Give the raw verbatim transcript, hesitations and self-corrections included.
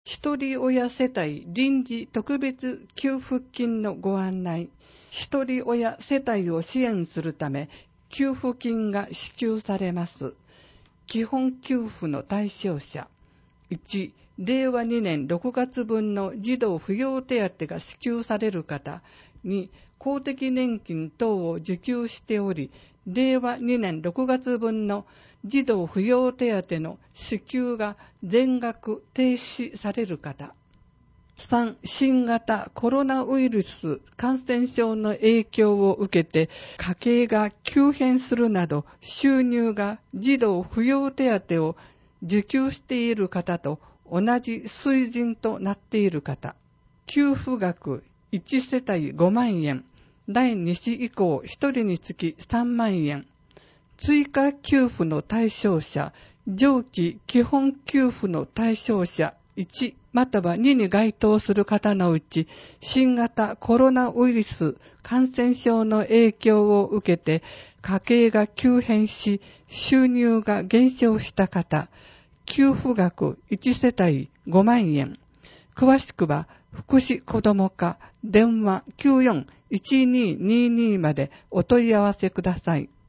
一人親世帯臨時特別給付金のご案内。一人親世帯を支援するため、給付金が支給されます。基本給付の対象者。いち、れいわにねんろくがつぶんの児童扶養手当が支給される方。に、公的年金等を受給しており、れいわにねんろくがつぶんの児童扶養手当の支給が全額停止される方。さん、新型コロナウイルス感染症の影響を受けて家計が急変するなど収入が児童扶養手当を受給している方と同じ水準となっている方。給付額いちせたいごまんえん。だいに子以降ひとりにつきさんまんえん。追加給付の対象者、上記基本給付の対象者いちまたはにに該当する方のうち、新型コロナウイルス感染症の影響を受けて家計が急変し収入が減少した方、給付額いちせたいごまんえん。詳しくは福祉子ども課電話 きゅうよんいちにーにーにー までお問い合わせください。